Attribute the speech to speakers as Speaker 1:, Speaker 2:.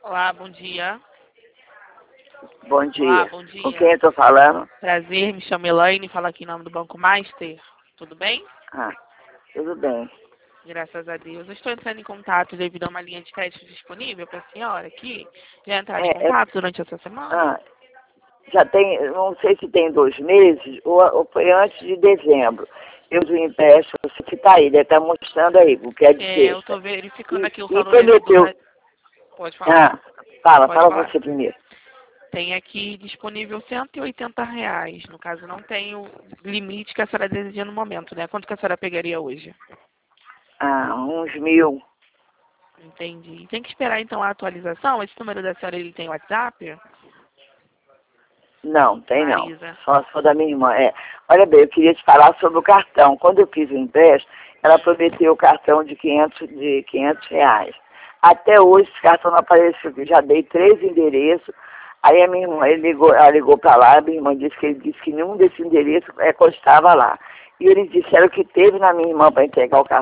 Speaker 1: Olá, bom dia.
Speaker 2: Bom dia.
Speaker 1: Olá, bom
Speaker 2: Com
Speaker 1: dia.
Speaker 2: quem eu tô falando?
Speaker 1: Prazer, me chamo Elaine, falo aqui em nome do Banco Master. Tudo bem?
Speaker 2: Ah, tudo bem.
Speaker 1: Graças a Deus. Eu estou entrando em contato devido a uma linha de crédito disponível para a senhora aqui. Já entraram em
Speaker 2: É,
Speaker 1: contato durante essa semana?
Speaker 2: ah, já tem, não sei se tem 2 meses ou foi antes de dezembro. Eu vi um empréstimo, você que tá aí, deve estar mostrando aí, o que é de
Speaker 1: Eu
Speaker 2: sexta.
Speaker 1: estou verificando
Speaker 2: E,
Speaker 1: aqui o
Speaker 2: e
Speaker 1: valor
Speaker 2: prometeu.
Speaker 1: Pode falar.
Speaker 2: Ah, fala
Speaker 1: Pode falar.
Speaker 2: você primeiro.
Speaker 1: Tem aqui disponível R$ 180. No caso, não tem o limite que a senhora deseja no momento, né? Quanto que a senhora pegaria hoje?
Speaker 2: Ah, uns 1.000.
Speaker 1: Entendi. Tem que esperar então a atualização. Esse número da senhora, ele tem WhatsApp?
Speaker 2: Não, tem não.
Speaker 1: Marisa.
Speaker 2: Só da minha irmã. É. Olha bem, eu queria te falar sobre o cartão. Quando eu fiz o empréstimo, ela prometeu o cartão de 500 reais. Até hoje esse cartão não apareceu. Eu já dei 3 endereços. Aí a minha irmã, ela ligou para lá, a minha irmã disse que nenhum desses endereços constava lá. E eles disseram que teve na minha irmã para entregar o cartão.